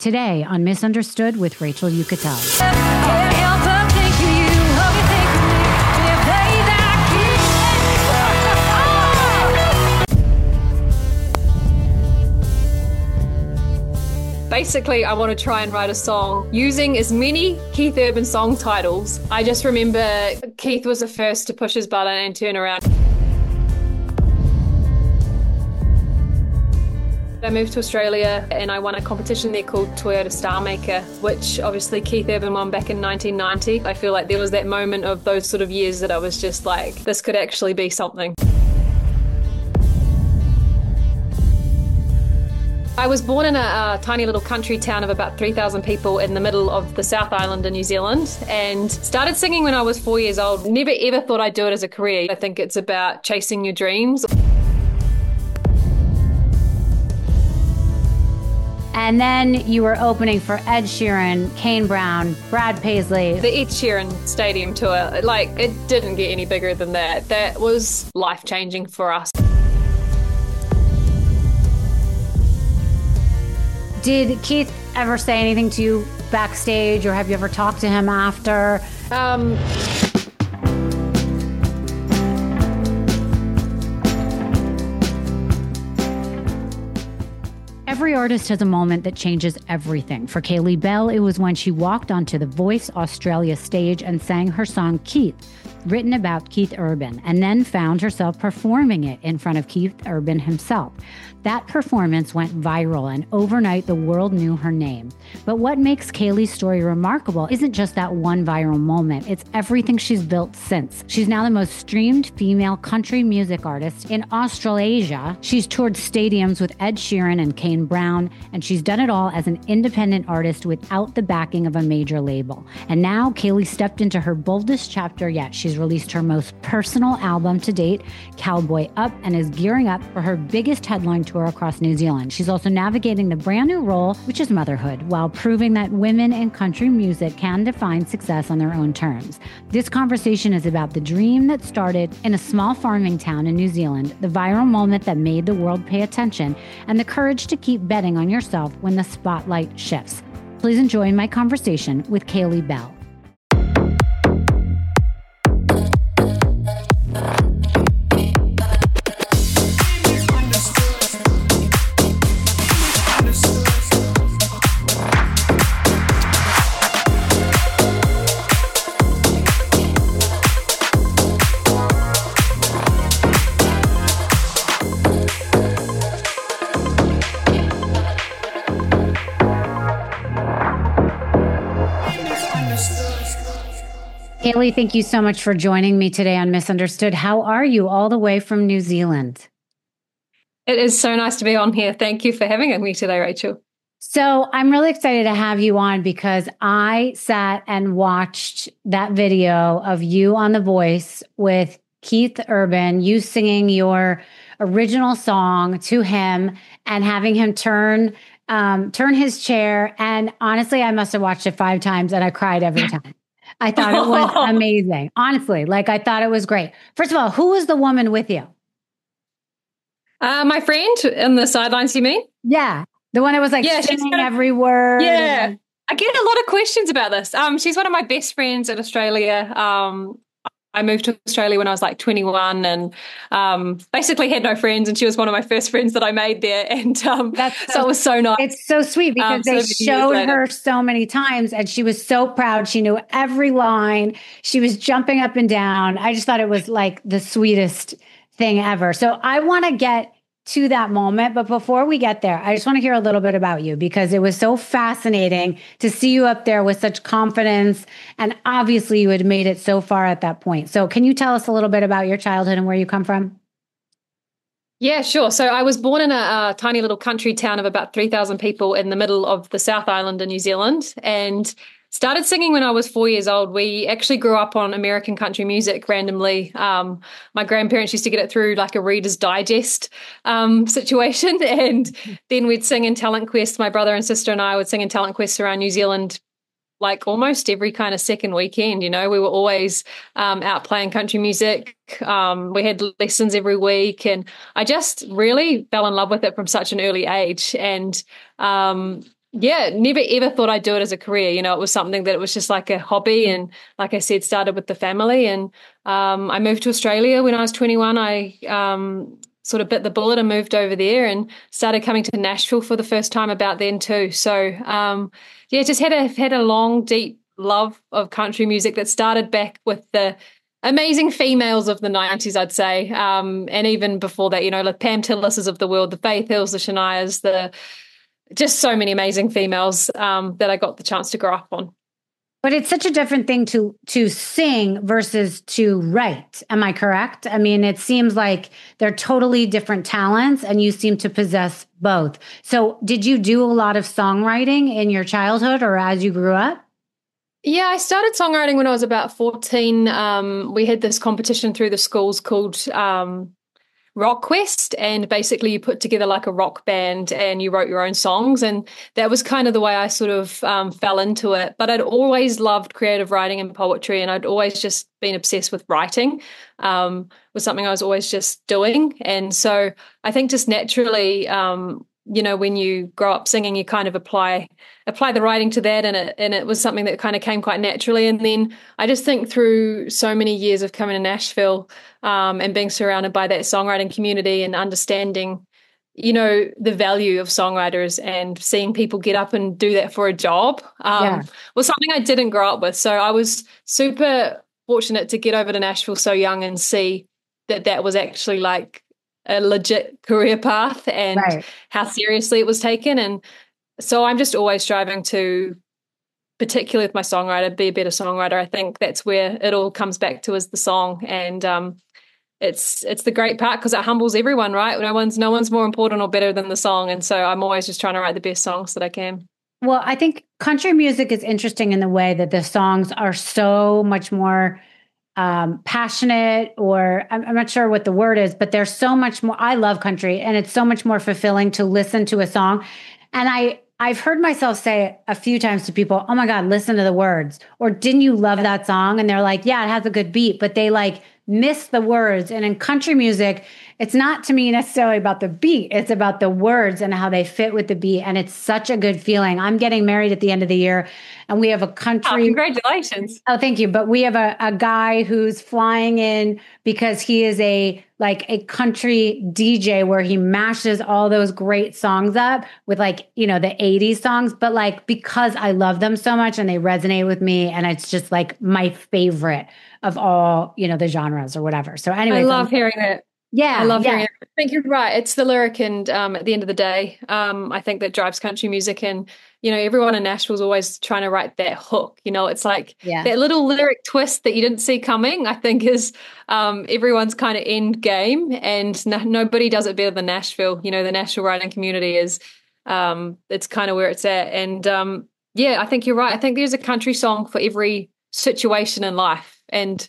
Today on Misunderstood with Rachel Uchitel. Basically, I want to try and write a song using as many Keith Urban song titles. I just remember Keith was the first to push his button and turn around. I moved to Australia and I won a competition there called Toyota Star Maker, which obviously Keith Urban won back in 1990. I feel like there was that moment of those sort of years that I was just like, this could actually be something. I was born in a tiny little country town of about 3,000 people in the middle of the South Island in New Zealand, and started singing when I was 4 years old. Never ever thought I'd do it as a career. I think it's about chasing your dreams. And then you were opening for Ed Sheeran, Kane Brown, Brad Paisley. The Ed Sheeran Stadium tour, like, it didn't get any bigger than that. That was life-changing for us. Did Keith ever say anything to you backstage, or have you ever talked to him after? Every artist has a moment that changes everything. For Kaylee Bell, it was when she walked onto the Voice Australia stage and sang her song Keith, written about Keith Urban, and then found herself performing it in front of Keith Urban himself. That performance went viral, and overnight the world knew her name. But what makes Kaylee's story remarkable isn't just that one viral moment, it's everything she's built since. She's now the most streamed female country music artist in Australasia. She's toured stadiums with Ed Sheeran and Kane Brown, and she's done it all as an independent artist without the backing of a major label. And now Kaylee stepped into her boldest chapter yet. She's released her most personal album to date, Cowboy Up, and is gearing up for her biggest headline tour across New Zealand. She's also navigating the brand new role, which is motherhood, while proving that women in country music can define success on their own terms. This conversation is about the dream that started in a small farming town in New Zealand, the viral moment that made the world pay attention, and the courage to keep betting on yourself when the spotlight shifts. Please enjoy my conversation with Kaylee Bell. Kaylee, thank you so much for joining me today on Misunderstood. How are you all the way from New Zealand? It is so nice to be on here. Thank you for having me today, Rachel. So I'm really excited to have you on because I sat and watched that video of you on The Voice with Keith Urban, you singing your original song to him and having him turn his chair. And honestly, I must have watched it 5 times and I cried every time. I thought it was amazing. Honestly, I thought it was great. First of all, who was the woman with you? My friend in the sidelines, you mean? Yeah. The one that was singing every word. Yeah. I get a lot of questions about this. She's one of my best friends in Australia. I moved to Australia when I was 21 and basically had no friends, and she was one of my first friends that I made there. And so it was so nice. It's so sweet because they showed her so many times and she was so proud. She knew every line. She was jumping up and down. I just thought it was the sweetest thing ever. So I want to get to that moment. But before we get there, I just want to hear a little bit about you because it was so fascinating to see you up there with such confidence. And obviously you had made it so far at that point. So can you tell us a little bit about your childhood and where you come from? Yeah, sure. So I was born in a tiny little country town of about 3,000 people in the middle of the South Island in New Zealand, and started singing when I was 4 years old. We actually grew up on American country music randomly. My grandparents used to get it through a Reader's Digest situation, and then we'd sing in Talent Quest. My brother and sister and I would sing in Talent Quest around New Zealand almost every kind of second weekend. We were always out playing country music. We had lessons every week, and I just really fell in love with it from such an early age. And Yeah, never ever thought I'd do it as a career. It was something that it was just like a hobby. And like I said, started with the family. And I moved to Australia when I was 21. I sort of bit the bullet and moved over there and started coming to Nashville for the first time about then too. So yeah, just had a long, deep love of country music that started back with the amazing females of the 90s, I'd say. And even before that, like Pam Tillis's of the world, the Faith Hills, the Shanias, just so many amazing females that I got the chance to grow up on. But it's such a different thing to sing versus to write. Am I correct? I mean, it seems like they're totally different talents and you seem to possess both. So did you do a lot of songwriting in your childhood or as you grew up? Yeah, I started songwriting when I was about 14. We had this competition through the schools called Rock Quest, and basically you put together like a rock band and you wrote your own songs, and that was kind of the way I sort of fell into it. But I'd always loved creative writing and poetry, and I'd always just been obsessed with writing. Was something I was always just doing, and so I think just naturally, when you grow up singing, you kind of apply the writing to that, and it was something that kind of came quite naturally. And then I just think through so many years of coming to Nashville and being surrounded by that songwriting community and understanding, the value of songwriters and seeing people get up and do that for a job was something I didn't grow up with. So I was super fortunate to get over to Nashville so young and see that was actually like a legit career path and how seriously it was taken. And so I'm just always striving to, particularly with my songwriter, be a better songwriter. I think that's where it all comes back to, is the song. And it's the great part because it humbles everyone, right? No one's more important or better than the song. And so I'm always just trying to write the best songs that I can. Well, I think country music is interesting in the way that the songs are so much more passionate, or I'm not sure what the word is, but there's so much more. I love country, and it's so much more fulfilling to listen to a song. And I've heard myself say a few times to people, "Oh my God, listen to the words," or "Didn't you love that song?" And they're like, "Yeah, it has a good beat," but they like miss the words. And in country music, it's not to me necessarily about the beat. It's about the words and how they fit with the beat. And it's such a good feeling. I'm getting married at the end of the year, and we have a country. Oh, congratulations. Oh, thank you. But we have a guy who's flying in because he is a country DJ where he mashes all those great songs up with the 80s songs. But because I love them so much and they resonate with me, and it's just like my favorite of all, the genres or whatever. So anyway, I love hearing that. Yeah. I love hearing it. I think you're right. It's the lyric. And at the end of the day, I think that drives country music. And, everyone in Nashville is always trying to write that hook. It's like that little lyric twist that you didn't see coming, I think is everyone's kind of end game. And nobody does it better than Nashville. The Nashville writing community is, it's kind of where it's at. And I think you're right. I think there's a country song for every situation in life. And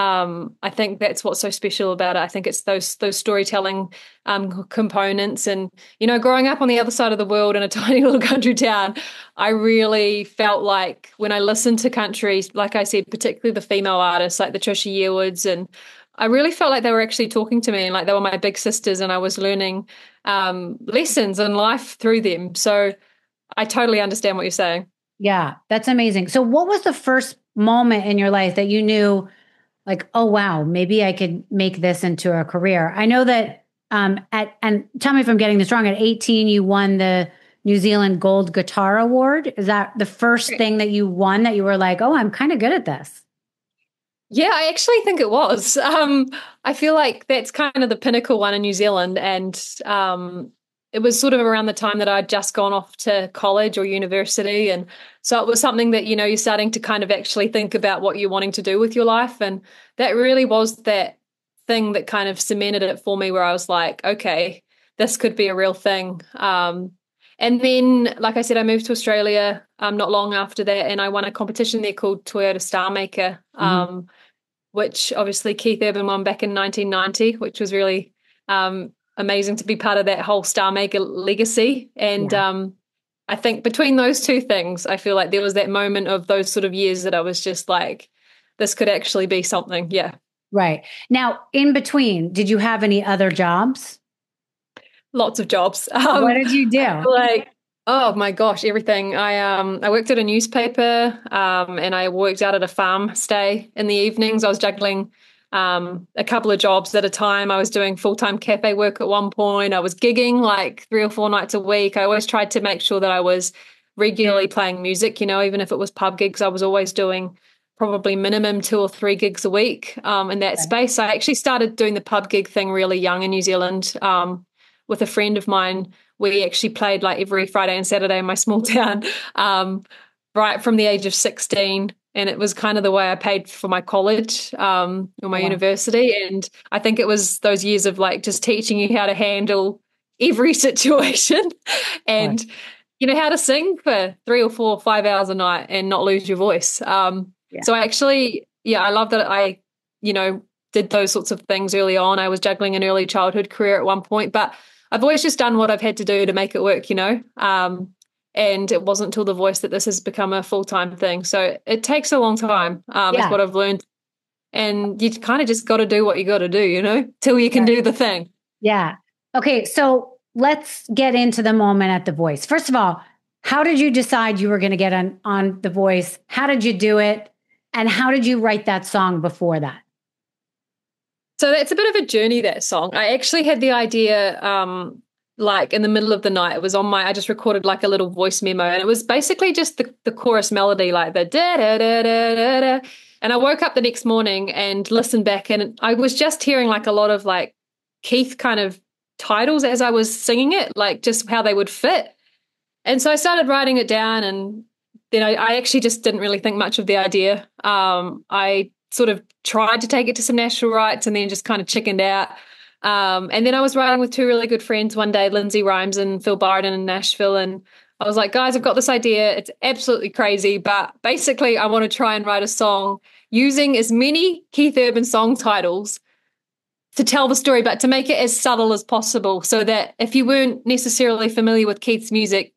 I think that's what's so special about it. I think it's those storytelling components. And, growing up on the other side of the world in a tiny little country town, I really felt like when I listened to country, like I said, particularly the female artists like the Trisha Yearwoods, and I really felt like they were actually talking to me and like they were my big sisters, and I was learning lessons in life through them. So I totally understand what you're saying. Yeah, that's amazing. So what was the first moment in your life that you knew, oh wow, maybe I could make this into a career? I know that and tell me if I'm getting this wrong, at 18 you won the New Zealand Gold Guitar Award. Is that the first thing that you won that you were like, oh, I'm kind of good at this? Yeah, I actually think it was. I feel like that's kind of the pinnacle one in New Zealand. And it was sort of around the time that I'd just gone off to college or university. And so it was something that, you're starting to kind of actually think about what you're wanting to do with your life. And that really was that thing that kind of cemented it for me, where I was like, okay, this could be a real thing. And then, like I said, I moved to Australia not long after that, and I won a competition there called Toyota Star Maker, which obviously Keith Urban won back in 1990, which was really amazing to be part of that whole Star Maker legacy. And I think between those two things, I feel like there was that moment of those sort of years that I was just like, this could actually be something. Yeah. Right. Now, in between, did you have any other jobs? Lots of jobs. What did you do? Oh my gosh, everything. I worked at a newspaper, and I worked out at a farm stay in the evenings. I was juggling a couple of jobs at a time. I was doing full-time cafe work at one point. I was gigging like 3 or 4 nights a week. I always tried to make sure that I was regularly playing music, even if it was pub gigs. I was always doing probably minimum 2 or 3 gigs a week in that space. I actually started doing the pub gig thing really young in New Zealand with a friend of mine. We actually played like every Friday and Saturday in my small town, right from the age of 16. And it was kind of the way I paid for my college or my university. And I think it was those years of like just teaching you how to handle every situation and, how to sing for 3 or 4 or 5 hours a night and not lose your voice. So I actually, I love that I, did those sorts of things early on. I was juggling an early childhood career at one point, but I've always just done what I've had to do to make it work, and it wasn't until The Voice that this has become a full-time thing. So it takes a long time, is what I've learned. And you kind of just got to do what you got to do, till you can do the thing. Yeah. Okay. So let's get into the moment at The Voice. First of all, how did you decide you were going to get on The Voice? How did you do it? And how did you write that song before that? So it's a bit of a journey, that song. I actually had the idea like in the middle of the night. It was I just recorded like a little voice memo, and it was basically just the chorus melody, like the da da da da da da. And I woke up the next morning and listened back, and I was just hearing like a lot of like Keith kind of titles as I was singing it, like just how they would fit. And so I started writing it down, and then I actually just didn't really think much of the idea. I sort of tried to take it to some national rights and then just kind of chickened out. And then I was writing with 2 really good friends one day, Lindsay Rhymes and Phil Barden in Nashville. And I was like, guys, I've got this idea. It's absolutely crazy, but basically I want to try and write a song using as many Keith Urban song titles to tell the story, but to make it as subtle as possible so that if you weren't necessarily familiar with Keith's music,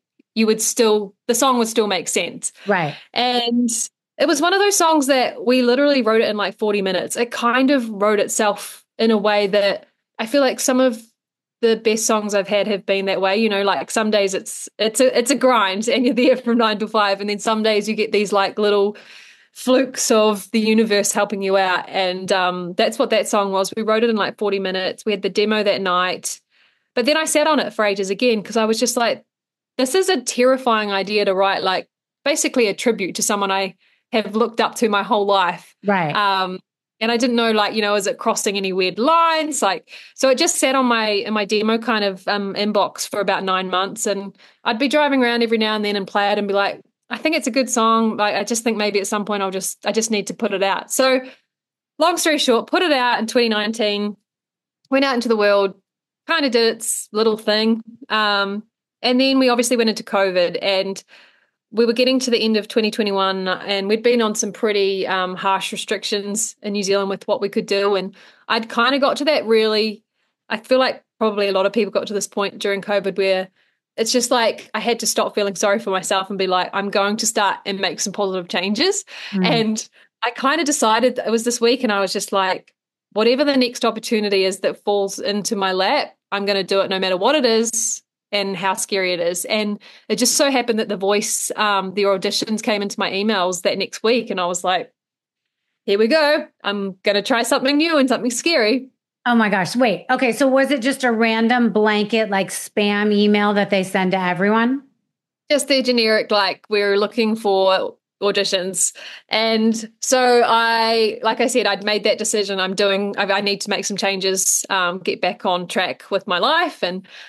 the song would still make sense. Right. And it was one of those songs that we literally wrote it in like 40 minutes. It kind of wrote itself in a way that I feel like some of the best songs I've had have been that way. Like some days it's a grind and you're there from 9 to 5. And then some days you get these like little flukes of the universe helping you out. And that's what that song was. We wrote it in like 40 minutes. We had the demo that night. But then I sat on it for ages again because I was just like, this is a terrifying idea to write, like basically a tribute to someone I have looked up to my whole life. Right. And I didn't know, like, is it crossing any weird lines? Like, so it just sat in my demo kind of inbox for about 9 months. And I'd be driving around every now and then and play it and be like, I think it's a good song. Like, I just think maybe at some point I just need to put it out. So long story short, put it out in 2019, went out into the world, kind of did its little thing. And then we obviously went into COVID, and we were getting to the end of 2021 and we'd been on some pretty harsh restrictions in New Zealand with what we could do. And I'd kind of got to that really, I feel like probably a lot of people got to this point during COVID where it's just like I had to stop feeling sorry for myself and be like, I'm going to start and make some positive changes. And I kind of decided, it was this week, and I was just like, whatever the next opportunity is that falls into my lap, I'm going to do it no matter what it is and how scary it is. And it just so happened that The Voice, the auditions came into my emails that next week, and I was like, here we go. I'm going to try something new and something scary. Oh my gosh. Wait. Okay. So was it just a random blanket like spam email that they send to everyone? Just their generic, like, we're looking for auditions. And so like I said, I'd made that decision. I need to make some changes, get back on track with my life.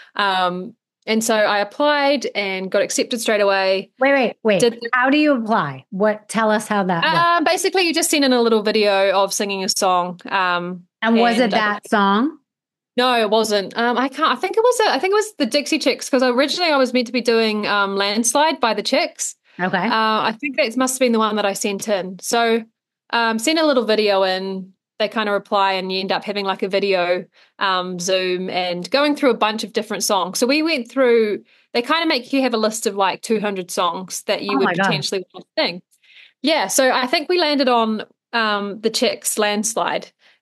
And so I applied and got accepted straight away. Wait. How do you apply? Tell us how that works. Basically, you just send in a little video of singing a song. And was it that song? No, it wasn't. I think it was the Dixie Chicks, because originally I was meant to be doing Landslide by the Chicks. Okay. I think that must have been the one that I sent in. So send a little video in. They kind of reply, and you end up having like a video Zoom and going through a bunch of different songs. So we went through, they kind of make you have a list of like 200 songs that you would potentially want to sing. Yeah. So I think we landed on the Chicks' Landslide.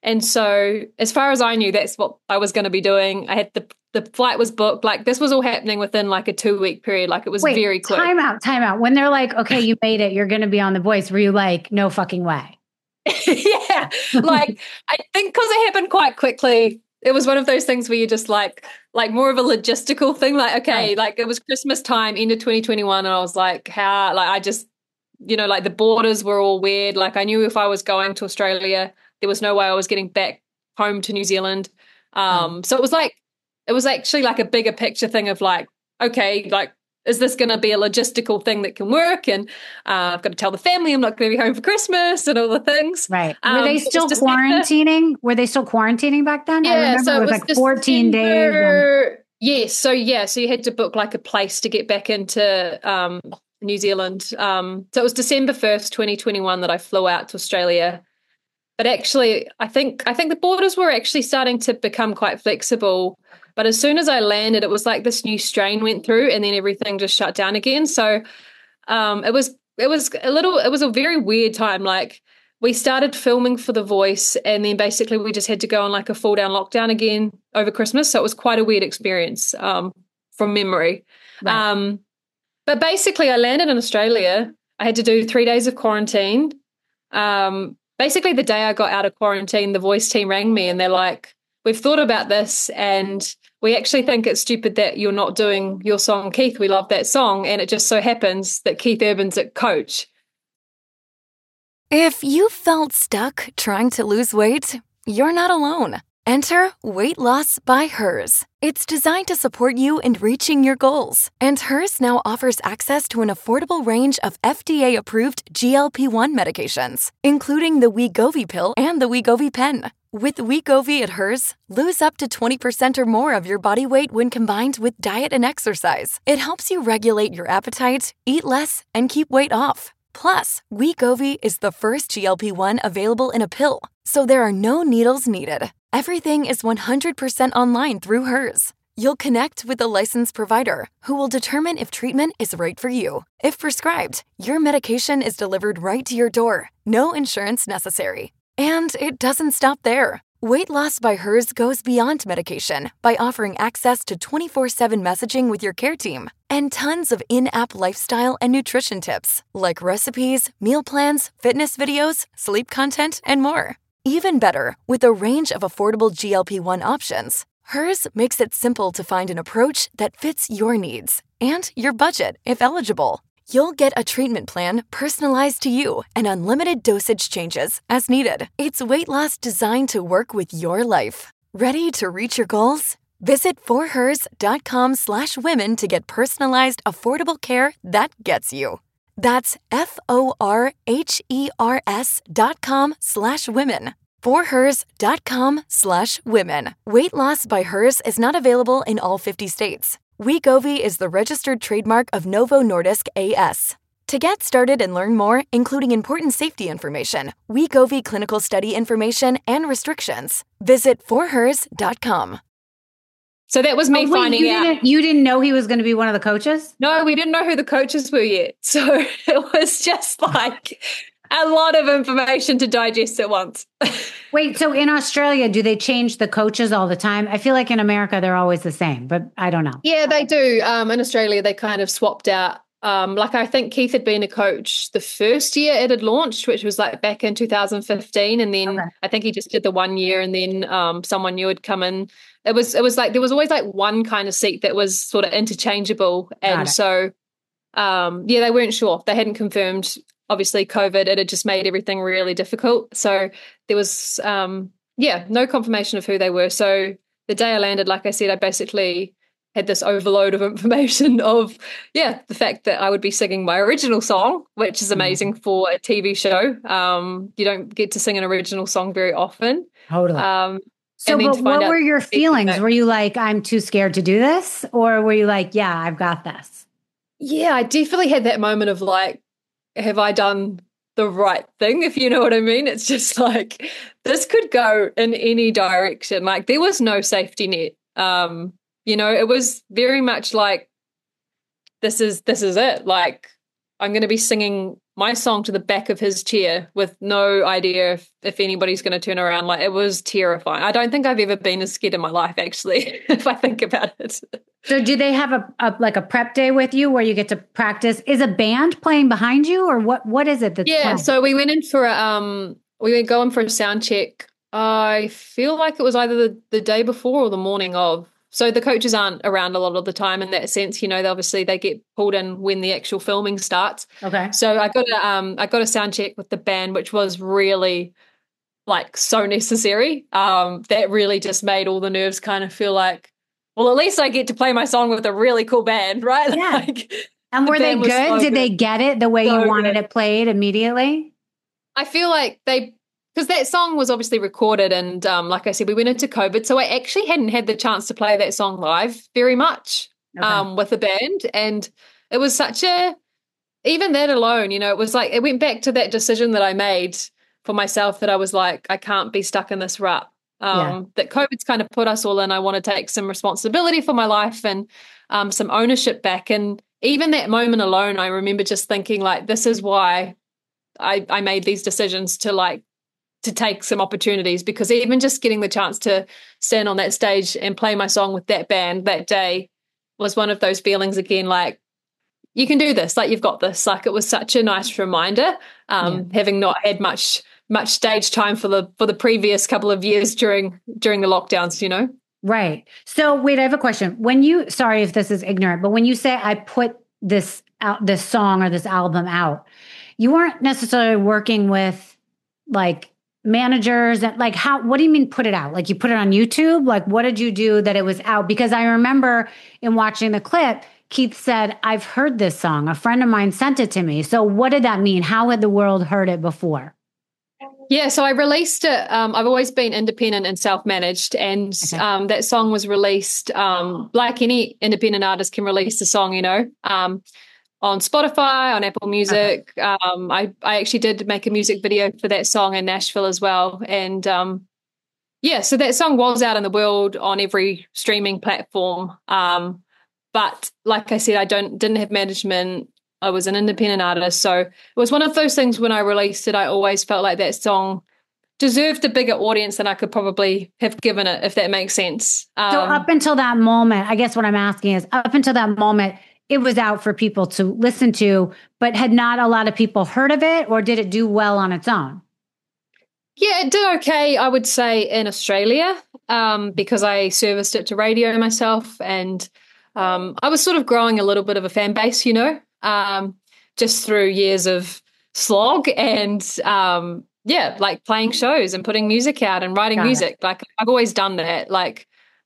And so as far as I knew, that's what I was going to be doing. I had the flight was booked. Like this was all happening within like a 2-week period. Like it was very quick. Time out. When they're like, okay, you made it, you're going to be on The Voice. Were you like, no fucking way? Yeah. Like I think because it happened quite quickly, it was one of those things where you're just like more of a logistical thing. Like, okay, right. Like it was Christmas time, end of 2021. And I was like, how, like, I just, like the borders were all weird. Like I knew if I was going to Australia, there was no way I was getting back home to New Zealand. So it was actually like a bigger picture thing of like, okay, like, is this going to be a logistical thing that can work? And I've got to tell the family I'm not going to be home for Christmas and all the things. Right. Were they still quarantining? Were they still quarantining back then? Yeah, I remember so it was like 14 days. Yes. So you had to book like a place to get back into New Zealand. So it was December 1st, 2021 that I flew out to Australia. But actually, I think the borders were actually starting to become quite flexible. But as soon as I landed, it was like this new strain went through, and then everything just shut down again. So it was a very weird time. Like we started filming for The Voice, and then basically we just had to go on like a full down lockdown again over Christmas. So it was quite a weird experience from memory. Right. But basically, I landed in Australia. I had to do 3 days of quarantine. Basically, the day I got out of quarantine, the Voice team rang me and they're like, we've thought about this and we actually think it's stupid that you're not doing your song, Keith. We love that song. And it just so happens that Keith Urban's at Coach. If you felt stuck trying to lose weight, you're not alone. Enter Weight Loss by Hers. It's designed to support you in reaching your goals. And Hers now offers access to an affordable range of FDA-approved GLP-1 medications, including the Wegovy pill and the Wegovy pen. With Wegovy at Hers, lose up to 20% or more of your body weight when combined with diet and exercise. It helps you regulate your appetite, eat less, and keep weight off. Plus, Wegovy is the first GLP-1 available in a pill, so there are no needles needed. Everything is 100% online through Hers. You'll connect with a licensed provider who will determine if treatment is right for you. If prescribed, your medication is delivered right to your door. No insurance necessary. And it doesn't stop there. Weight Loss by Hers goes beyond medication by offering access to 24/7 messaging with your care team and tons of in-app lifestyle and nutrition tips like recipes, meal plans, fitness videos, sleep content, and more. Even better, with a range of affordable GLP-1 options, Hers makes it simple to find an approach that fits your needs and your budget if eligible. You'll get a treatment plan personalized to you and unlimited dosage changes as needed. It's weight loss designed to work with your life. Ready to reach your goals? Visit forhers.com/women to get personalized, affordable care that gets you. That's forhers.com/women. forhers.com/women. Weight Loss by Hers is not available in all 50 states. Wegovy is the registered trademark of Novo Nordisk A.S. To get started and learn more, including important safety information, Wegovy clinical study information, and restrictions, visit forhers.com. So that was me finding out. You didn't know he was going to be one of the coaches? No, we didn't know who the coaches were yet. So it was just like a lot of information to digest at once. Wait, so in Australia, do they change the coaches all the time? I feel like in America, they're always the same, but I don't know. Yeah, they do. In Australia, they kind of swapped out. Like I think Keith had been a coach the first year it had launched, which was like back in 2015. And then I think he just did the 1 year and then someone new had come in. It was like, there was always like one kind of seat that was sort of interchangeable. And so, they weren't sure. They hadn't confirmed. Obviously, COVID, it had just made everything really difficult. So there was, no confirmation of who they were. So the day I landed, like I said, I basically had this overload of information of, the fact that I would be singing my original song, which is amazing for a TV show. You don't get to sing an original song very often. Totally. So but what were your feelings? Were you like, I'm too scared to do this? Or were you like, yeah, I've got this? Yeah, I definitely had that moment of like, have I done the right thing, if you know what I mean? It's just like, this could go in any direction. Like there was no safety net. It was very much like, this is it. Like I'm going to be singing my song to the back of his chair with no idea if anybody's going to turn around. Like, it was terrifying. I don't think I've ever been as scared in my life, actually, if I think about it. So do they have a prep day with you where you get to practice? Is a band playing behind you, or what is it that's playing? So we went in for we were going for a sound check. I feel like it was either the day before or the morning of. So the coaches aren't around a lot of the time in that sense. You know, they get pulled in when the actual filming starts. Okay. So I got a sound check with the band, which was really like so necessary. That really just made all the nerves kind of feel like, well, at least I get to play my song with a really cool band, right? Yeah. Like, and were they good? So Did they get it the way you wanted good. it played immediately? I feel like because that song was obviously recorded and like I said, we went into COVID. So I actually hadn't had the chance to play that song live very much with the band. And it was even that alone, you know, it was like, it went back to that decision that I made for myself that I was like, I can't be stuck in this rut. That COVID's kind of put us all in. I want to take some responsibility for my life and some ownership back. And even that moment alone, I remember just thinking like, this is why I made these decisions to take some opportunities, because even just getting the chance to stand on that stage and play my song with that band that day was one of those feelings again, like, you can do this, like, you've got this. Like, it was such a nice reminder, having not had much stage time for the previous couple of years during the lockdowns, you know? Right. So wait, I have a question. Sorry if this is ignorant, but when you say I put this song or this album out, you weren't necessarily working with like managers and like what do you mean put it out? Like you put it on YouTube? Like what did you do that it was out? Because I remember in watching the clip, Keith said, I've heard this song. A friend of mine sent it to me. So what did that mean? How had the world heard it before? Yeah, so I released it. I've always been independent and self-managed, and that song was released like any independent artist can release a song, you know, on Spotify, on Apple Music. I actually did make a music video for that song in Nashville as well. And so that song was out in the world on every streaming platform. But like I said, I didn't have management. I was an independent artist. So it was one of those things when I released it, I always felt like that song deserved a bigger audience than I could probably have given it, if that makes sense. So up until that moment, I guess what I'm asking is, up until that moment, it was out for people to listen to, but had not a lot of people heard of it, or did it do well on its own? Yeah, it did okay, I would say, in Australia, because I serviced it to radio myself, and I was sort of growing a little bit of a fan base, you know, just through years of slog and, like playing shows and putting music out and writing music. Like, I've always done that. Like,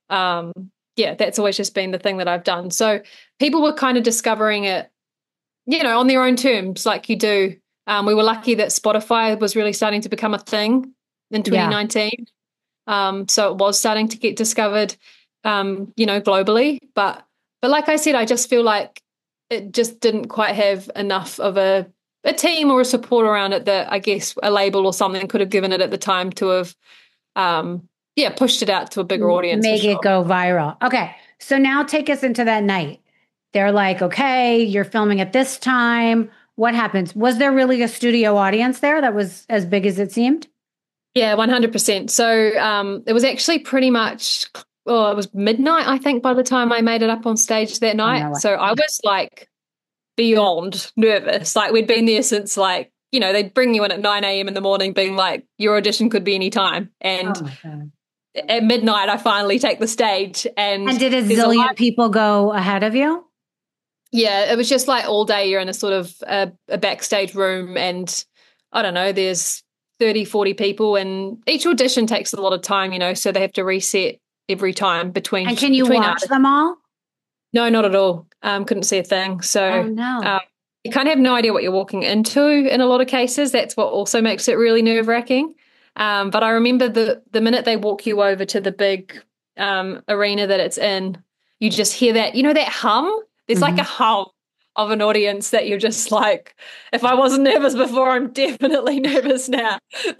that's always just been the thing that I've done. So people were kind of discovering it, you know, on their own terms, like you do. We were lucky that Spotify was really starting to become a thing in 2019. So it was starting to get discovered, you know, globally. But like I said, I just feel like it just didn't quite have enough of a team or a support around it that I guess a label or something could have given it at the time to have, pushed it out to a bigger audience. Make it go viral. Okay. So now take us into that night. They're like, okay, you're filming at this time. What happens? Was there really a studio audience there that was as big as it seemed? Yeah, 100%. So it was actually pretty much, it was midnight, I think, by the time I made it up on stage that night. Oh, no. So I was like beyond nervous. Like, we'd been there since, like, you know, they'd bring you in at 9 a.m. in the morning being like, your audition could be any time. And at midnight, I finally take the stage. And did a zillion people go ahead of you? Yeah, it was just like all day you're in a sort of a backstage room, and I don't know, there's 30, 40 people, and each audition takes a lot of time, you know, so they have to reset every time between. And can you watch them all? No, not at all. Couldn't see a thing. So you kind of have no idea what you're walking into in a lot of cases. That's what also makes it really nerve-wracking. But I remember the minute they walk you over to the big arena that it's in, you just hear that, you know, that hum. There's like a hum of an audience that you're just like, if I wasn't nervous before, I'm definitely nervous now.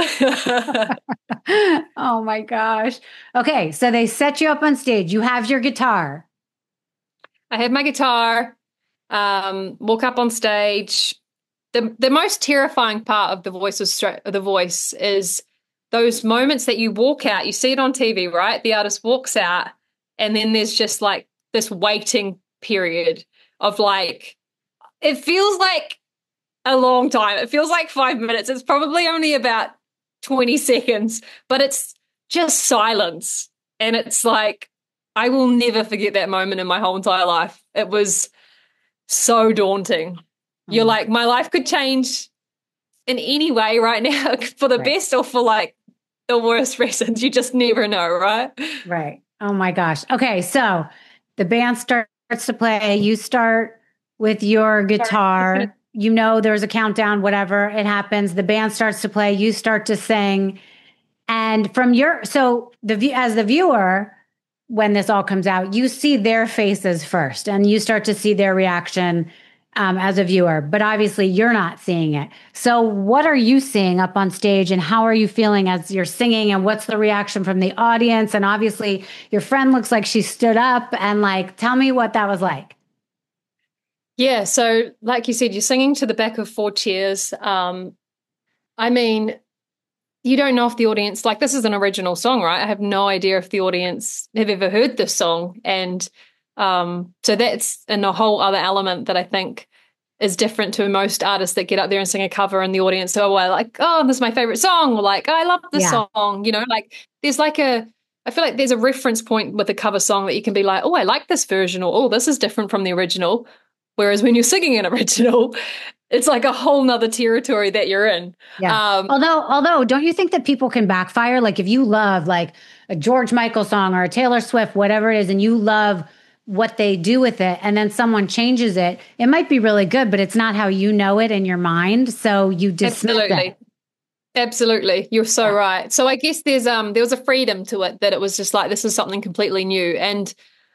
Oh my gosh. Okay. So they set you up on stage. You have your guitar. I have my guitar, walk up on stage, the most terrifying part of the voice is those moments that you walk out. You see it on TV, right? The artist walks out, and then there's just like this waiting period of like, it feels like a long time. It feels like 5 minutes. It's probably only about 20 seconds, but it's just silence. And it's like, I will never forget that moment in my whole entire life. It was so daunting. You're like, my life could change in any way right now for the best or for like the worst reasons. You just never know, right? Right. Oh my gosh. Okay. So the band starts to play. You start with your guitar. You know, there's a countdown, whatever, it happens. The band starts to play. You start to sing. And as the viewer, when this all comes out, you see their faces first and you start to see their reaction as a viewer, but obviously you're not seeing it. So what are you seeing up on stage and how are you feeling as you're singing and what's the reaction from the audience? And obviously your friend looks like she stood up and like, tell me what that was like. Yeah. So like you said, you're singing to the back of 4 chairs. I mean, you don't know if the audience, like this is an original song, right? I have no idea if the audience have ever heard this song. And so that's a whole other element that I think is different to most artists that get up there and sing a cover and the audience go, oh, this is my favorite song. Or like, I love this song. You know, like there's like I feel like there's a reference point with a cover song that you can be like, oh, I like this version, or oh, this is different from the original. Whereas when you're singing an original, it's like a whole nother territory that you're in. Yeah. Although, don't you think that people can backfire? Like if you love like a George Michael song or a Taylor Swift, whatever it is, and you love what they do with it, and then someone changes it, it might be really good, but it's not how you know it in your mind. So you dismiss it. Absolutely. You're so right. So I guess there was a freedom to it that it was just like, this is something completely new. And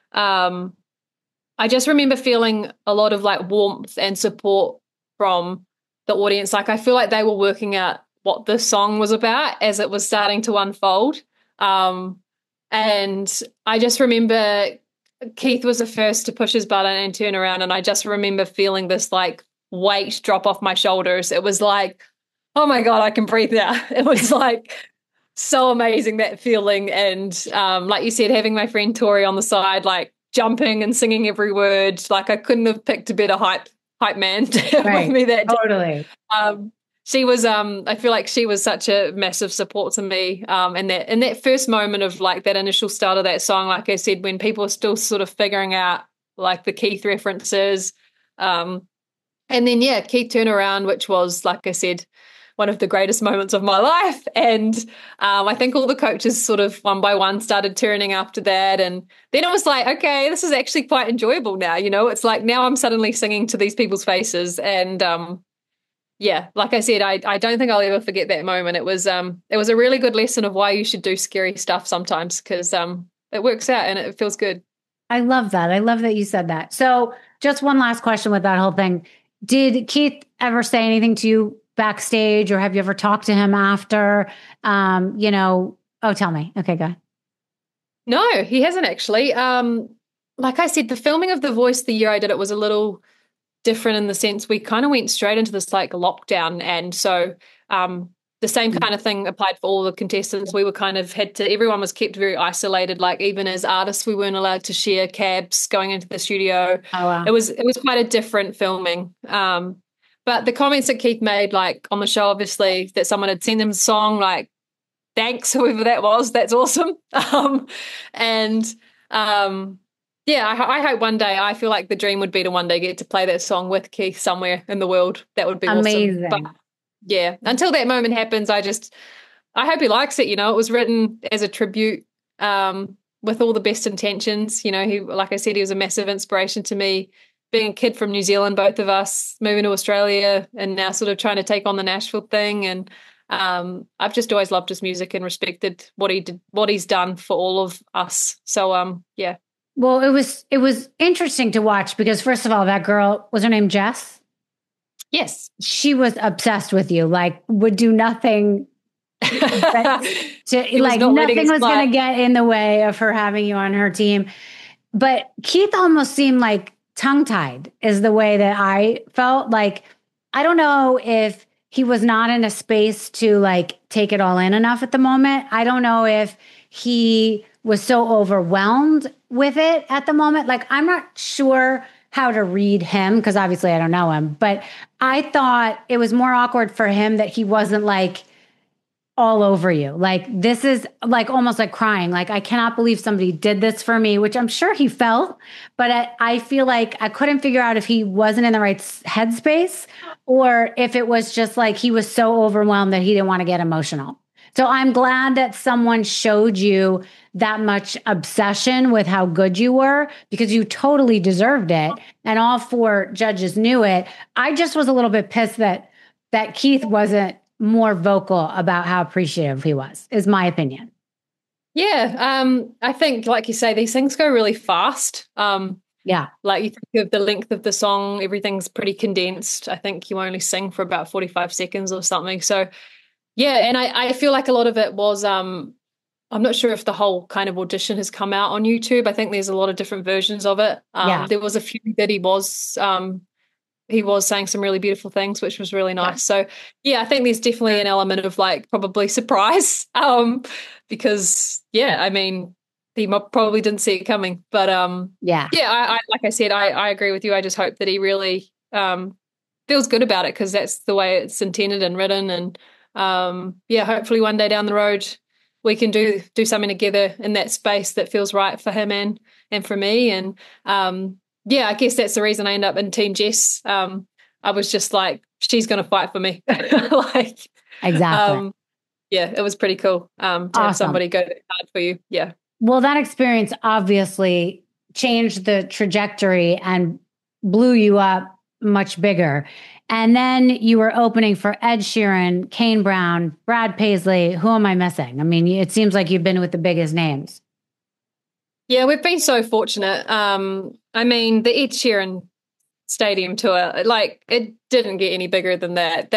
I just remember feeling a lot of like warmth and support from the audience. Like I feel like they were working out what the song was about as it was starting to unfold. And I just remember Keith was the first to push his button and turn around. And I just remember feeling this like weight drop off my shoulders. It was like, oh my God, I can breathe now. It was like so amazing, that feeling. And like you said, having my friend Tori on the side, like jumping and singing every word, like I couldn't have picked a better hype man to have with me that day. Totally. She was, I feel like she was such a massive support to me. And in that first moment of like that initial start of that song, like I said, when people are still sort of figuring out like the Keith references. And then, Keith Turnaround, which was, like I said, one of the greatest moments of my life. And I think all the coaches sort of one by one started turning after that. And then it was like, okay, this is actually quite enjoyable now. You know, it's like now I'm suddenly singing to these people's faces. And like I said, I don't think I'll ever forget that moment. It was a really good lesson of why you should do scary stuff sometimes, because it works out and it feels good. I love that. I love that you said that. So just one last question with that whole thing. Did Keith ever say anything to you backstage, or have you ever talked to him after? Tell me. Okay, go ahead. No, he hasn't actually. Like I said, the filming of The Voice the year I did it was a little different in the sense we kind of went straight into this like lockdown. And so the same kind of thing applied for all the contestants. We were everyone was kept very isolated. Like even as artists, we weren't allowed to share cabs going into the studio. Oh, wow. It was quite a different filming. But the comments that Keith made, like on the show, obviously, that someone had sent him a song, like, thanks, whoever that was, that's awesome. I hope one day, I feel like the dream would be to one day get to play that song with Keith somewhere in the world. That would be amazing. Awesome. But yeah, until that moment happens, I hope he likes it. You know, it was written as a tribute with all the best intentions. You know, like I said, he was a massive inspiration to me. Being a kid from New Zealand, both of us moving to Australia and now sort of trying to take on the Nashville thing. And I've just always loved his music and respected what he's done for all of us. So, yeah. Well, it was interesting to watch because first of all, that girl, was her name Jess? Yes. She was obsessed with you, like would do nothing nothing was going to get in the way of her having you on her team. But Keith almost seemed like tongue-tied is the way that I felt. Like I don't know if he was not in a space to like take it all in enough at the moment. I don't know if he was so overwhelmed with it at the moment. Like, I'm not sure how to read him because obviously I don't know him, but I thought it was more awkward for him that he wasn't like all over you. Like, this is like almost like crying. Like, I cannot believe somebody did this for me, which I'm sure he felt, but I feel like I couldn't figure out if he wasn't in the right headspace or if it was just like he was so overwhelmed that he didn't want to get emotional. So I'm glad that someone showed you that much obsession with how good you were because you totally deserved it. And all four judges knew it. I just was a little bit pissed that Keith wasn't more vocal about how appreciative he was, is my opinion. Yeah. I think, like you say, these things go really fast. Yeah. Like, you think of the length of the song, everything's pretty condensed. I think you only sing for about 45 seconds or something. So, yeah. And I feel like a lot of it was, I'm not sure if the whole kind of audition has come out on YouTube. I think there's a lot of different versions of it. There was a few that he was saying some really beautiful things, which was really nice. So, yeah, I think there's definitely an element of like probably surprise because, yeah, I mean, he probably didn't see it coming. But, I like I said, I agree with you. I just hope that he really feels good about it because that's the way it's intended and written. And, hopefully one day down the road we can do something together in that space that feels right for him and for me. And, I guess that's the reason I end up in Team Jess. I was just like, she's going to fight for me. Like, exactly. It was pretty cool to have somebody go that hard for you. Yeah. Well, that experience obviously changed the trajectory and blew you up much bigger. And then you were opening for Ed Sheeran, Kane Brown, Brad Paisley. Who am I missing? I mean, it seems like you've been with the biggest names. Yeah, we've been so fortunate. I mean, the Ed Sheeran stadium tour, like, it didn't get any bigger than that.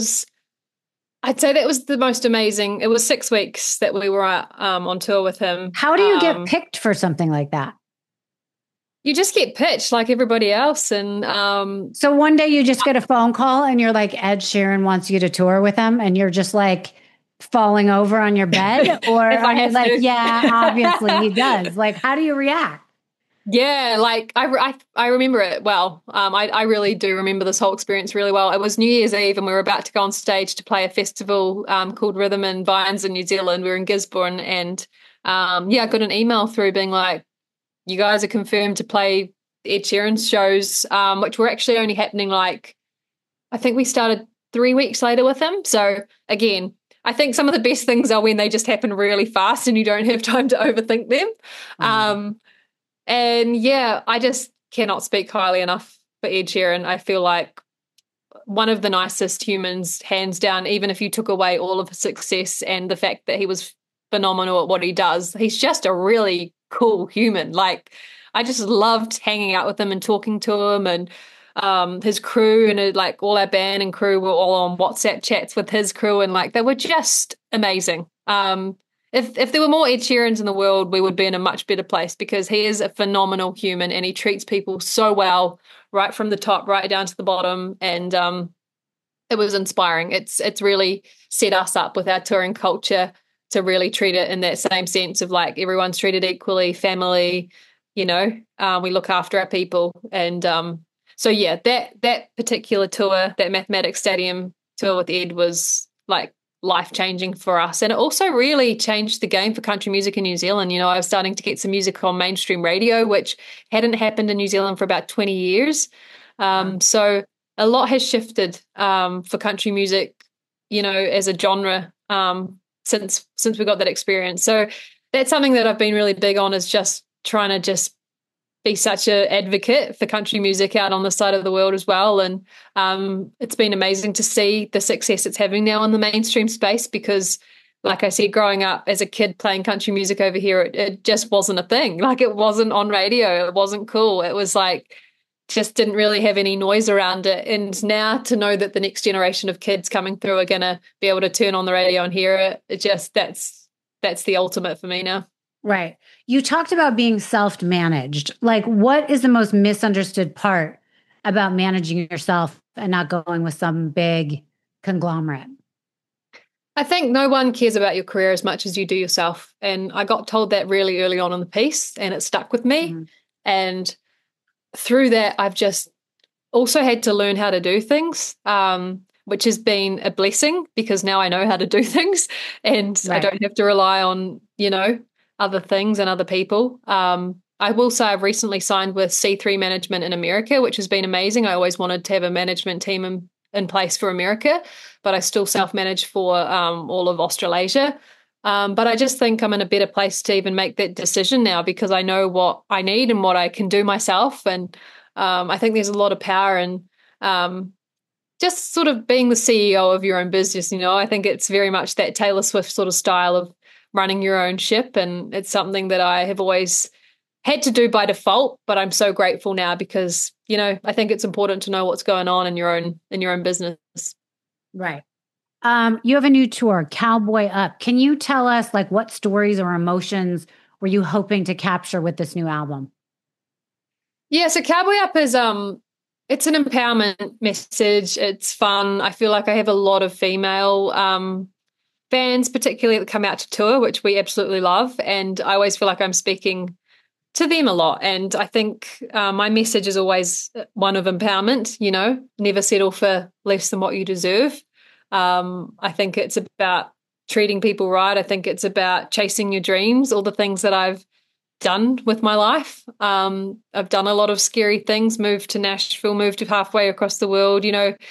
I'd say that was the most amazing. It was 6 weeks that we were on tour with him. How do you get picked for something like that? You just get pitched like everybody else. And so one day you just get a phone call and you're like, Ed Sheeran wants you to tour with him, and you're just like falling over on your bed, or are you like, yeah, obviously he does. Like, how do you react? Yeah, like I remember it well. I really do remember this whole experience really well. It was New Year's Eve and we were about to go on stage to play a festival called Rhythm and Vines in New Zealand. We were in Gisborne and I got an email through being like, you guys are confirmed to play Ed Sheeran's shows, which were actually only happening like, I think we started 3 weeks later with him. So again, I think some of the best things are when they just happen really fast and you don't have time to overthink them. Mm-hmm. And I just cannot speak highly enough for Ed Sheeran. I feel like one of the nicest humans, hands down, even if you took away all of his success and the fact that he was phenomenal at what he does. He's just a really cool human. Like, I just loved hanging out with him and talking to him, and his crew and like all our band and crew were all on WhatsApp chats with his crew, and like they were just amazing. If there were more Ed Sheerans in the world, we would be in a much better place because he is a phenomenal human and he treats people so well, right from the top right down to the bottom. And it was inspiring. It's really set us up with our touring culture to really treat it in that same sense of like everyone's treated equally, family, we look after our people. And that particular tour, that Mathematics Stadium tour with Ed was like life-changing for us. And it also really changed the game for country music in New Zealand. I was starting to get some music on mainstream radio, which hadn't happened in New Zealand for about 20 years. So a lot has shifted for country music, as a genre since we got that experience. So that's something that I've been really big on, is just trying to just be such an advocate for country music out on the side of the world as well. And it's been amazing to see the success it's having now in the mainstream space because, like I said, growing up as a kid playing country music over here, it just wasn't a thing. Like, it wasn't on radio. It wasn't cool. It was like, just didn't really have any noise around it. And now to know that the next generation of kids coming through are going to be able to turn on the radio and hear it, that's the ultimate for me now. Right. You talked about being self-managed. Like, what is the most misunderstood part about managing yourself and not going with some big conglomerate? I think no one cares about your career as much as you do yourself. And I got told that really early on in the piece, and it stuck with me. Mm-hmm. And through that, I've just also had to learn how to do things, which has been a blessing because now I know how to do things, and I don't have to rely on, other things and other people. I will say I've recently signed with C3 Management in America, which has been amazing. I always wanted to have a management team in place for America, but I still self-manage for all of Australasia. But I just think I'm in a better place to even make that decision now because I know what I need and what I can do myself. And I think there's a lot of power in just sort of being the CEO of your own business. I think it's very much that Taylor Swift sort of style of running your own ship. And it's something that I have always had to do by default, but I'm so grateful now because, I think it's important to know what's going on in your own business. Right. You have a new tour, Cowboy Up. Can you tell us what stories or emotions were you hoping to capture with this new album? Yeah, so Cowboy Up is it's an empowerment message. It's fun. I feel like I have a lot of female fans, particularly that come out to tour, which we absolutely love. And I always feel like I'm speaking to them a lot. And I think my message is always one of empowerment, never settle for less than what you deserve. I think it's about treating people right. I think it's about chasing your dreams, all the things that I've done with my life. I've done a lot of scary things, moved to Nashville, moved to halfway across the world.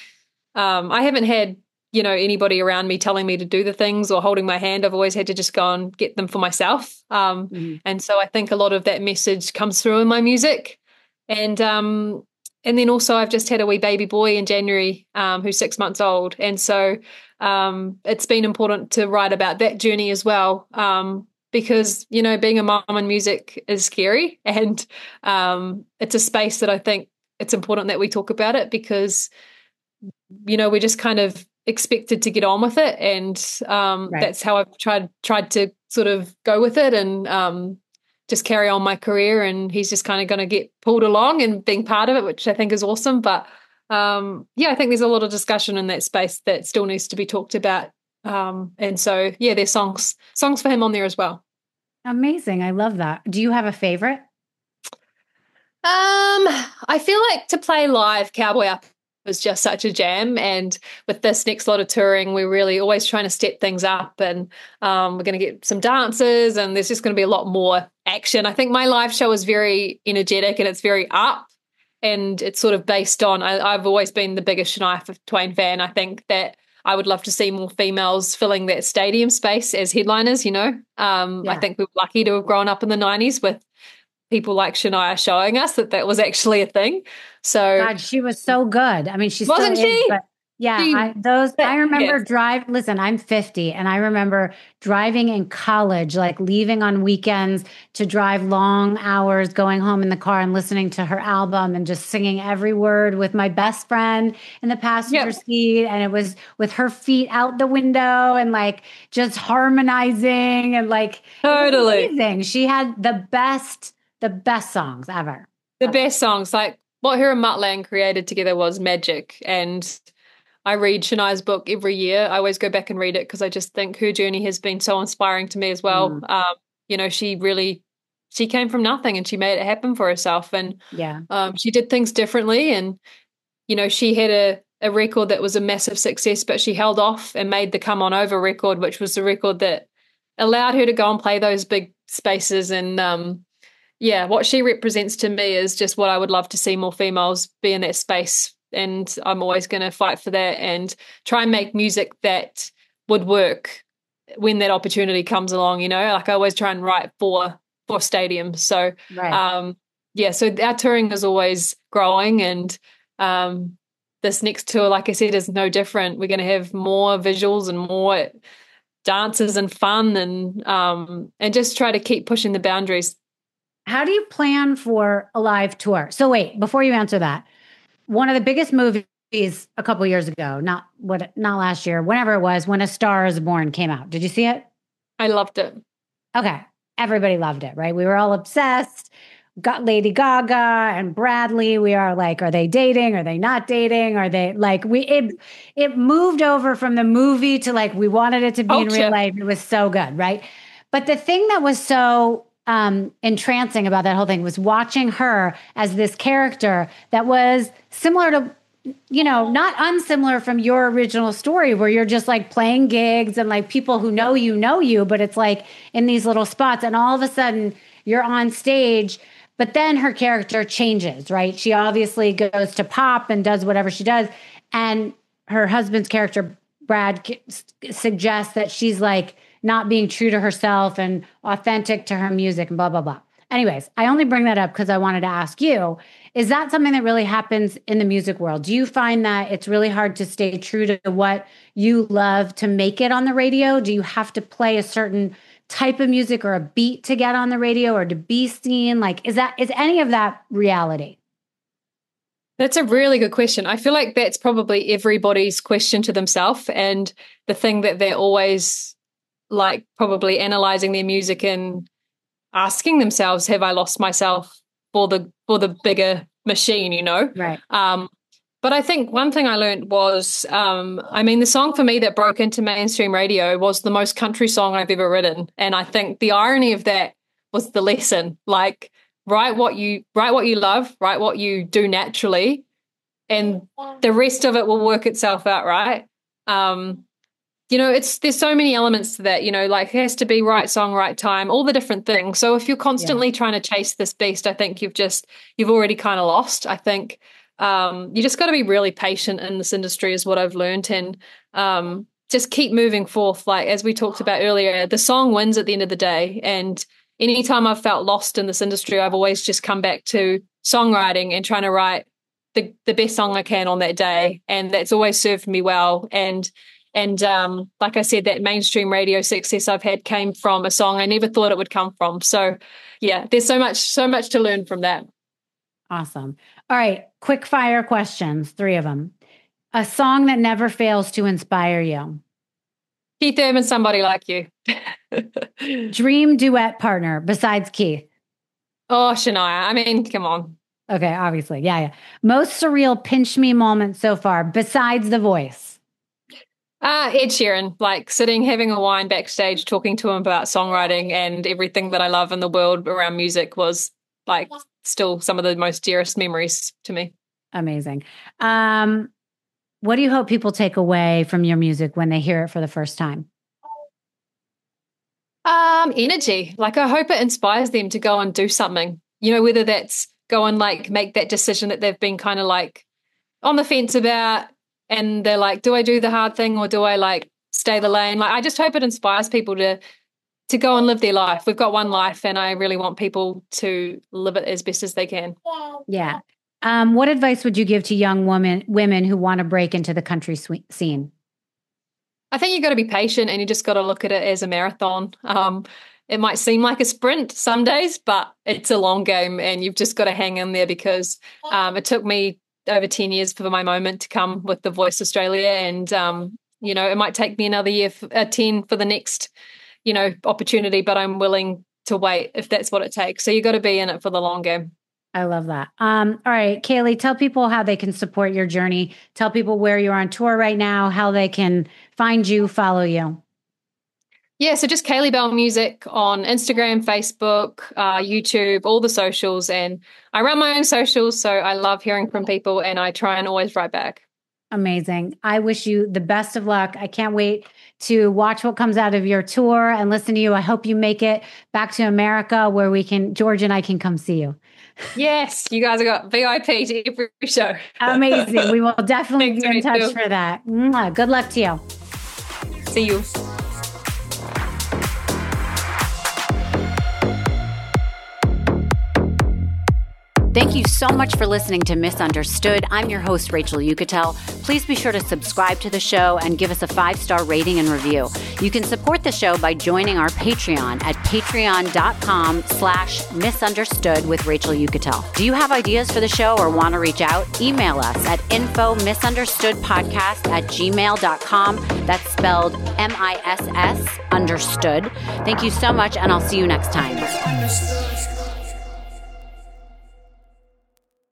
I haven't had, anybody around me telling me to do the things or holding my hand. I've always had to just go and get them for myself. And so I think a lot of that message comes through in my music. And then also I've just had a wee baby boy in January who's 6 months old. And so it's been important to write about that journey as well because, being a mom in music is scary. And it's a space that I think it's important that we talk about it because, we're just kind of expected to get on with it. And that's how I've tried to sort of go with it and just carry on my career. And he's just kind of going to get pulled along and being part of it, which I think is awesome. But I think there's a lot of discussion in that space that still needs to be talked about. And so, there's songs for him on there as well. Amazing. I love that. Do you have a favorite? I feel like to play live Cowboy Up was just such a jam. And with this next lot of touring, we're really always trying to step things up and we're going to get some dancers and there's just going to be a lot more action. I think my live show is very energetic and it's very up and it's sort of based on, I've always been the biggest Shania Twain fan. I think that I would love to see more females filling that stadium space as headliners, I think we were lucky to have grown up in the 90s with people like Shania showing us that was actually a thing. So God, she was so good. I mean, she wasn't still she? is, but yeah, I remember listen, I'm 50 and I remember driving in college, leaving on weekends to drive long hours, going home in the car and listening to her album and just singing every word with my best friend in the passenger seat. And it was with her feet out the window and just harmonizing and totally amazing. She had the best songs ever. The best songs, what her and Mutt Lange created together was magic. And I read Shania's book every year. I always go back and read it because I just think her journey has been so inspiring to me as well. She came from nothing and she made it happen for herself. And she did things differently. And, she had a record that was a massive success, but she held off and made the Come On Over record, which was the record that allowed her to go and play those big spaces. And what she represents to me is just what I would love to see more females be in that space. And I'm always going to fight for that and try and make music that would work when that opportunity comes along, I always try and write for stadiums. So, so our touring is always growing and this next tour, like I said, is no different. We're going to have more visuals and more dances and fun and just try to keep pushing the boundaries. How do you plan for a live tour? So wait, before you answer that, one of the biggest movies a couple years ago, not last year, whenever it was, When a Star is Born came out. Did you see it? I loved it. Okay. Everybody loved it, right? We were all obsessed. got Lady Gaga and Bradley. We are like, are they dating? Are they not dating? Are they like it moved over from the movie to like we wanted it to be in real life. It was so good, right? But the thing that was so entrancing about that whole thing was watching her as this character that was similar to, not unsimilar from your original story where you're just like playing gigs and like people who know you, but it's like in these little spots and all of a sudden you're on stage. But then her character changes, right? She obviously goes to pop and does whatever she does. And her husband's character, Brad, suggests that she's like not being true to herself and authentic to her music and blah, blah, blah. Anyways, I only bring that up because I wanted to ask you, is that something that really happens in the music world? Do you find that it's really hard to stay true to what you love to make it on the radio? Do you have to play a certain type of music or a beat to get on the radio or to be seen? Like, is any of that reality? That's a really good question. I feel like that's probably everybody's question to themselves, and the thing that they're always like probably analyzing their music and asking themselves, have I lost myself for the bigger machine, Right. But I think one thing I learned was, the song for me that broke into mainstream radio was the most country song I've ever written. And I think the irony of that was the lesson, like write what you love, write what you do naturally, and the rest of it will work itself out, right? There's so many elements to that, like it has to be right song, right time, all the different things. So if you're constantly trying to chase this beast, I think you've already kind of lost. I think you just got to be really patient in this industry is what I've learned, and just keep moving forth. Like, as we talked about earlier, the song wins at the end of the day. And anytime I've felt lost in this industry, I've always just come back to songwriting and trying to write the best song I can on that day. And that's always served me well. And like I said, that mainstream radio success I've had came from a song I never thought it would come from. So yeah, there's so much to learn from that. Awesome. All right. Quick fire questions, 3 of them. A song that never fails to inspire you. Keith Urban, Somebody Like You. Dream duet partner besides Keith. Oh, Shania. Come on. Okay. Obviously. Yeah. Most surreal pinch me moment so far besides The Voice. Ed Sheeran, like sitting, having a wine backstage, talking to him about songwriting and everything that I love in the world around music was like still some of the most dearest memories to me. Amazing. What do you hope people take away from your music when they hear it for the first time? Energy. Like, I hope it inspires them to go and do something, whether that's go and like make that decision that they've been kind of like on the fence about. And they're like, do I do the hard thing or do I like stay the lane? Like, I just hope it inspires people to go and live their life. We've got one life, and I really want people to live it as best as they can. Yeah. What advice would you give to young women who want to break into the country scene? I think you got to be patient, and you just got to look at it as a marathon. It might seem like a sprint some days, but it's a long game, and you've just got to hang in there because it took me over 10 years for my moment to come with The Voice Australia. And, it might take me another year, 10 for the next, opportunity, but I'm willing to wait if that's what it takes. So you got to be in it for the long game. I love that. All right, Kaylee, tell people how they can support your journey. Tell people where you're on tour right now, how they can find you, follow you. Yeah, so just Kaylee Bell Music on Instagram, Facebook, YouTube, all the socials. And I run my own socials, so I love hearing from people, and I try and always write back. Amazing. I wish you the best of luck. I can't wait to watch what comes out of your tour and listen to you. I hope you make it back to America where George and I can come see you. Yes, you guys have got VIP to every show. Amazing. We will definitely be in touch for that. Good luck to you. See you. Thank you so much for listening to Misunderstood. I'm your host, Rachel Uchitel. Please be sure to subscribe to the show and give us a 5-star rating and review. You can support the show by joining our Patreon at patreon.com/misunderstood with Rachel Uchitel. Do you have ideas for the show or want to reach out? Email us at info misunderstoodpodcast@gmail.com. That's spelled MISS understood. Thank you so much, and I'll see you next time.